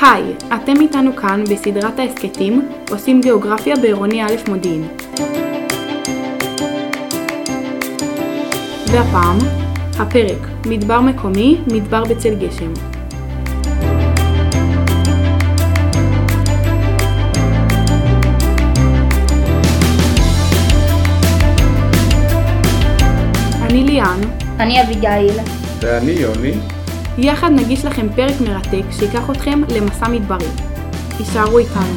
היי, אתם איתנו כאן בסדרת ההסקטים עושים גיאוגרפיה בעירוני א' מודיעין. והפעם, הפרק מדבר מקומי, מדבר בצל גשם. אני ליאן. אני אביגיל. ואני יוני. יחד נגיש לכם פרק מרתק שיקח אתכם למסע מדברי. הישארו איתנו.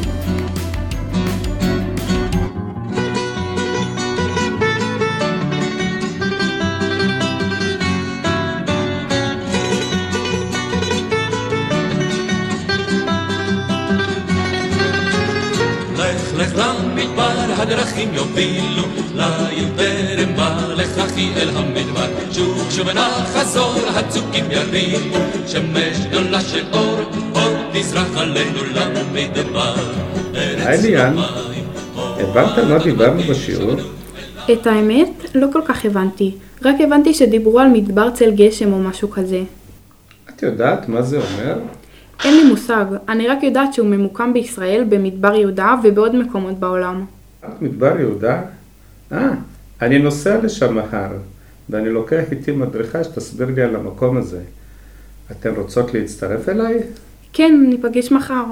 לך למדבר הדרכים יובילו, ליותר מה לך אחי אל המדבר. שוב שוב נחזור הצוקים ירימו, שמש גדולה של אור, אור תזרח עלינו למדבר. היי ליאן, הבנת מה דיברנו בשיעור? את האמת, לא כל כך הבנתי. רק הבנתי שדיברו על מדבר צל גשם או משהו כזה. את יודעת מה זה אומר? אין לי מושג, אני רק יודעת שהוא ממוקם בישראל, במדבר יהודה ובעוד מקומות בעולם. מדבר יהודה? אני נוסע לשם מחר, ואני לוקח איתי מדריכה שתסביר לי על המקום הזה. אתן רוצות להצטרף אליי? כן, ניפגש מחר.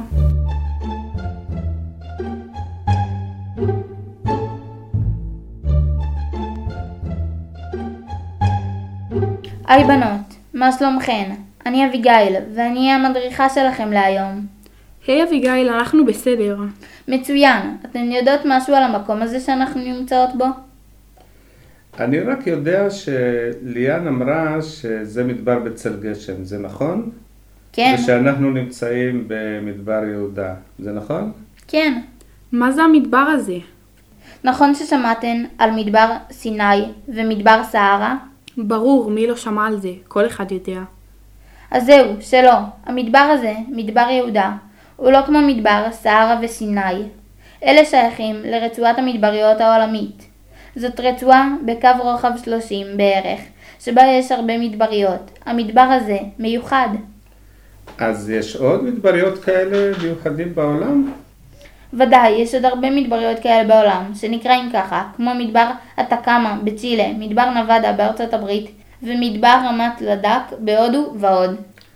היי בנות, מה שלומכן? אני אביגיל, ואני המדריכה שלכם להיום. היי אביגיל, אנחנו בסדר. מצוין, אתן יודעות משהו על המקום הזה שאנחנו נמצאות בו? אני רק יודע שליאן אמרה שזה מדבר בצל גשם, זה נכון? כן. ושאנחנו נמצאים במדבר יהודה, זה נכון? כן. מה זה המדבר הזה? נכון ששמעתן על מדבר סיני ומדבר סהרה? ברור, מי לא שמע על זה, כל אחד יודע. אז זהו, שלא. המדבר הזה, מדבר יהודה, הוא לא כמו מדבר סהרה וסיני. אלה שייכים לרצועת המדבריות העולמית. זאת רצועה בקו רוחב 30 בערך, שבה יש הרבה מדבריות. המדבר הזה מיוחד. אז יש עוד מדבריות כאלה מיוחדים בעולם? ודאי, יש עוד הרבה מדבריות כאלה בעולם, שנקראים ככה, כמו מדבר אטקאמה בצ'ילה, מדבר נבדה בארצות הברית, ומדבר רמת לדק בהודו ועוד.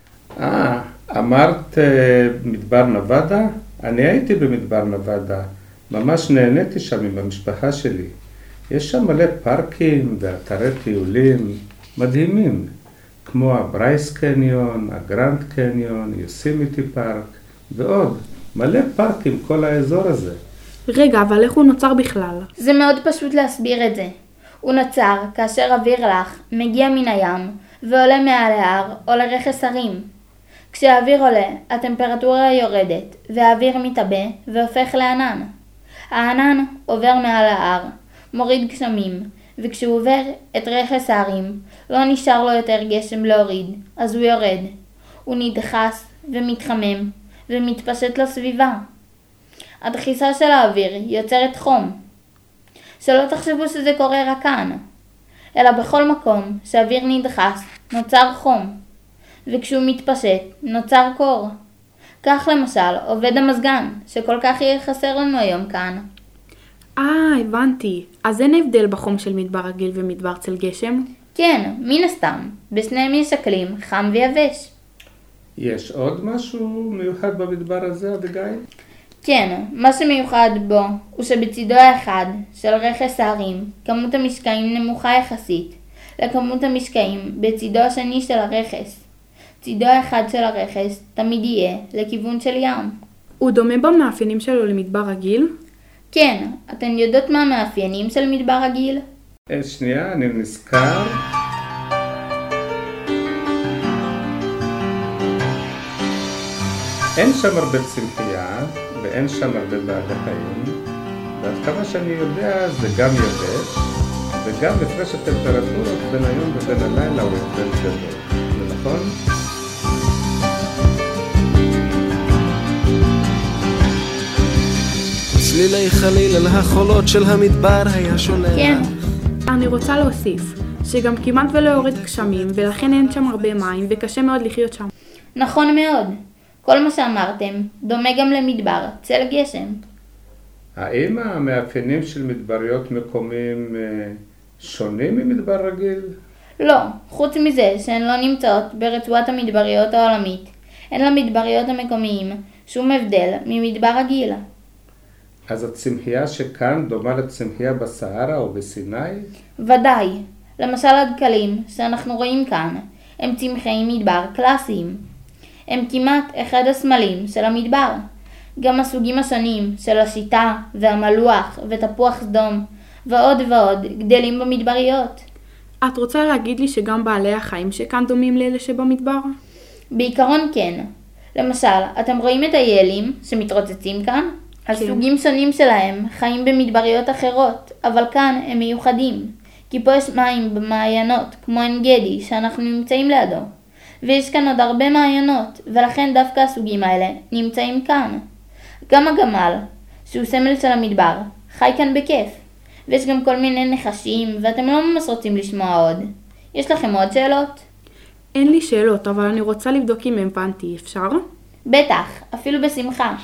אמרת מדבר נבדה? אני הייתי במדבר נבדה, ממש נהניתי שם עם המשפחה שלי. יש שם מלא פארקים ואתרי טיולים מדהימים, כמו הברייס קניון, הגרנד קניון, יוסימיטי פארק ועוד. מלא פארקים כל האזור הזה. רגע, אבל איך הוא נוצר בכלל? זה מאוד פשוט להסביר את זה. הוא נוצר כאשר אוויר לח מגיע מן הים ועולה מעל ההר או לרכס הרים. כשהאוויר עולה, הטמפרטורה יורדת והאוויר מתעבה והופך לענן. הענן עובר מעל ההר, מוריד גשמים, וכשהוא עובר את רכס ההרים, לא נשאר לו יותר גשם להוריד, אז הוא יורד. הוא נדחס ומתחמם ומתפשט לסביבה. הדחיסה של האוויר יוצרת חום. שלא תחשבו שזה קורה רק כאן, אלא בכל מקום שהאוויר נדחס נוצר חום, וכשהוא מתפשט נוצר קור. כך למשל עובד המזגן, שכל כך יהיה חסר לנו היום כאן. הבנתי. אז אין הבדל בחום של מדבר רגיל ומדבר צל גשם? כן, מן הסתם. בשניהם יש אקלים חם ויבש. יש עוד משהו מיוחד במדבר הזה, אביגיל? כן, מה שמיוחד בו הוא שבצידו האחד של רכס ההרים כמות המשקעים נמוכה יחסית לכמות המשקעים בצידו השני של הרכס. צידו האחד של הרכס תמיד יהיה לכיוון של ים. הוא דומה במאפיינים שלו למדבר רגיל? כן, אתן יודעות מה המאפיינים של מדבר רגיל? שנייה, אני נזכר. אין שם הרבה צמחייה ואין שם הרבה בעלי חיים, ועד כמה שאני יודע זה גם יבש וגם הפרש הטמפרטורות בין היום ובין הלילה הוא הבדל גדול. זה נכון? צלילי חליל על החולות של המדבר היה שולח. כן. אני רוצה להוסיף שגם כמעט ולא יורד גשמים ולכן אין שם הרבה מים וקשה מאוד לחיות שם. נכון מאוד. כל מה שאמרתם דומה גם למדבר, צל גשם. האם המאפיינים של מדבריות מקומיים שונים ממדבר רגיל? לא, חוץ מזה שהן לא נמצאות ברצועת המדבריות העולמית. אין למדבריות המקומיים שום הבדל ממדבר רגיל. אז הצמחייה שכאן דומה לצמחייה בסהרה או בסיני? ודאי. למשל הדקלים שאנחנו רואים כאן הם צמחי מדבר קלאסיים. הם כמעט אחד הסמלים של המדבר. גם הסוגים השונים של השיטה והמלוח ותפוח סדום ועוד ועוד גדלים במדבריות. את רוצה להגיד לי שגם בעלי החיים שכאן דומים לאלה שבמדבר? בעיקרון כן. למשל, אתם רואים את היעלים שמתרוצצים כאן? הסוגים שונים שלהם חיים במדבריות אחרות, אבל כאן הם מיוחדים. כי פה יש מים במעיינות, כמו עין גדי, שאנחנו נמצאים לידו. ויש כאן עוד הרבה מעיינות, ולכן דווקא הסוגים האלה נמצאים כאן. גם הגמל, שהוא סמל של המדבר, חי כאן בכיף. ויש גם כל מיני נחשים, ואתם לא ממש רוצים לשמוע עוד. יש לכם עוד שאלות? אין לי שאלות, אבל אני רוצה לבדוק אם הבנתי, אפשר? בטח, אפילו בשמחה.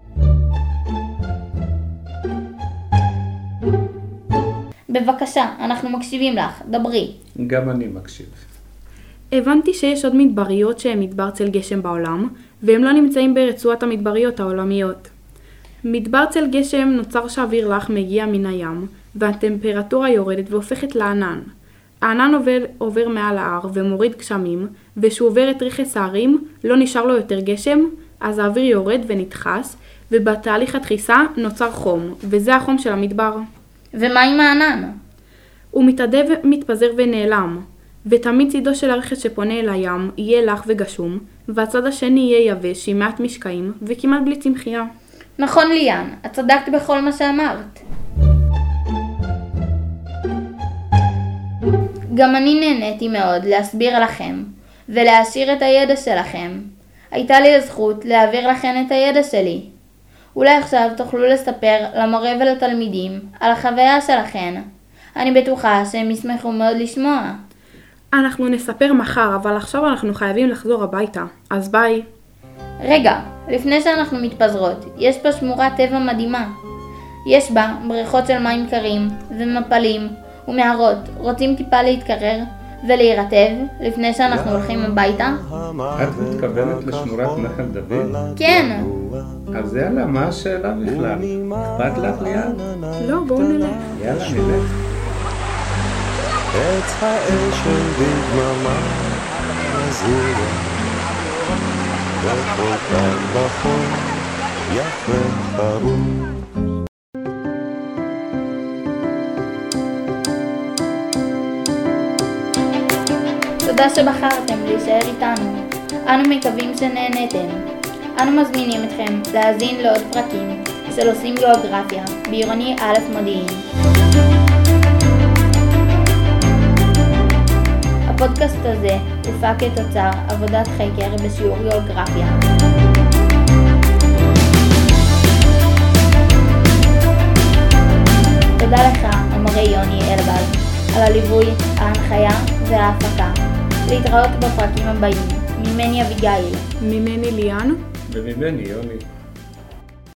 בבקשה, אנחנו מקשיבים לך, דברי. גם אני מקשיב. הבנתי שיש עוד מדבריות שהן מדבר צל גשם בעולם, והם לא נמצאים ברצועת המדבריות העולמיות. מדבר צל גשם נוצר שהאוויר לח מגיע מן הים, והטמפרטורה יורדת והופכת לענן. הענן עובר מעל ההר ומוריד גשמים, ושהוא עובר את רכס ההרים, לא נשאר לו יותר גשם, אז האוויר יורד ונדחס, ובתהליך הדחיסה נוצר חום, וזה החום של המדבר. ומה עם הענן? הוא מתאדה ומתפזר ונעלם, ותמיד צידו של הרכס שפונה אל הים יהיה לח וגשום, והצד השני יהיה יבש עם מעט משקעים וכמעט בלי צמחייה. נכון ליאן, את צדקת בכל מה שאמרת. גם אני נהניתי מאוד להסביר לכם ולהעשיר את הידע שלכם. הייתה לי הזכות להעביר לכם את הידע שלי. אולי עכשיו תוכלו לספר למורה ולתלמידים על החוויה שלכם. אני בטוחה שהם ישמחו מאוד לשמוע. אנחנו נספר מחר, אבל עכשיו אנחנו חייבים לחזור הביתה. אז ביי. רגע, לפני שאנחנו מתפזרות, יש פה שמורת טבע מדהימה. יש בה בריכות של מים קרים ומפלים ומערות. רוצים טיפה להתקרר ולהירטב לפני שאנחנו הולכים הביתה? את מתכוונת לשמורת נחל דוד? כן. אז יאללה, מה השאלה בכלל? אכפת לך ליאן? לא, בואו נלך. יאללה, נלך. עץ האשל בדממה הזורה וכל כך בחור יפה חרום. תודה שבחרתם להישאר איתנו. אנו מקווים שנהנתם. אנו מזמינים אתכם להאזין לעוד פרקים של עושים גיאוגרפיה בעירוני א' מודיעין. הפודקאסט הזה הופק כתוצר עבודת חקר בשיעור גיאוגרפיה. תודה לך, המורה יוני אלבז, על הליווי, ההנחיה וההפקה. להתראות בפרקים הבאים. ממני אביגיל. ממני ליאן. וממני יוני.